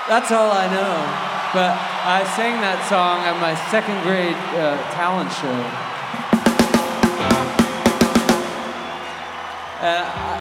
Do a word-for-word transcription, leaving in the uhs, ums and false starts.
That's all I know. But I sang that song at my second grade uh, talent show. Uh,